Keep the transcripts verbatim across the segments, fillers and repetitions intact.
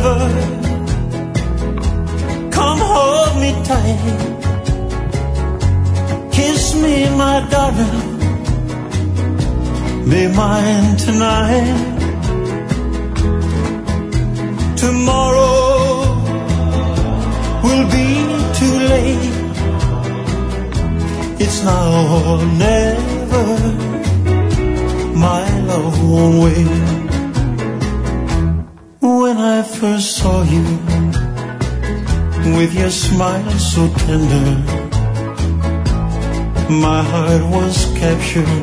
never. Come hold me tight, kiss me, my darling, be mine tonight. Tomorrow will be too late. It's now or never. My love won't wait. When I first saw you, with your smile so tender, my heart was captured,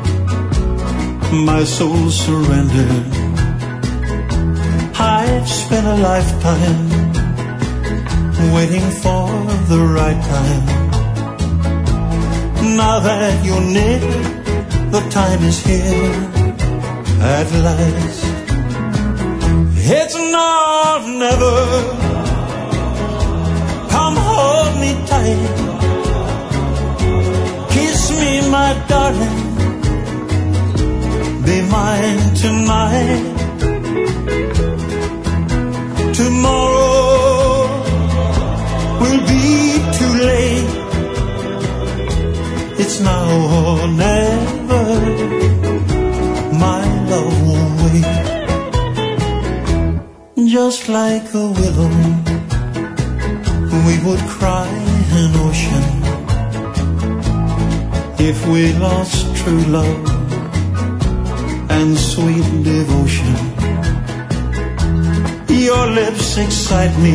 my soul surrendered. I'd spent a lifetime waiting for the right time. Now that you're near, the time is here at last. It's now or never. Come hold me tight, kiss me, my darling, be mine tonight. Tomorrow will be too late. It's now or never. My love won't wait. Just like a willow, we would cry an ocean if we lost true love and sweet devotion. Your lips excite me,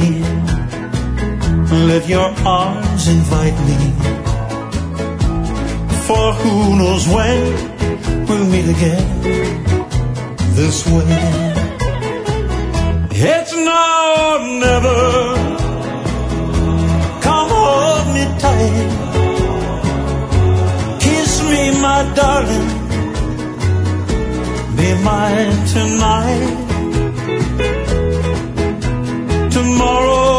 let your arms invite me, for who knows when we'll meet again this way. It's now or never. Come hold me tight, kiss me, my darling, be mine tonight. Tomorrow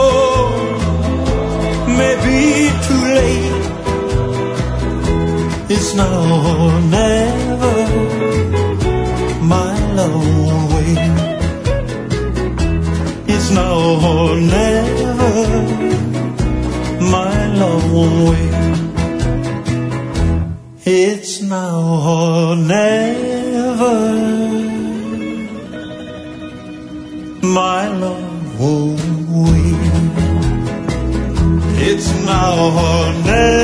may be too late. It's now or never. My love won't wait. It's now or never. My love won't wait. It's now or never. My love won't wait. It's now or never.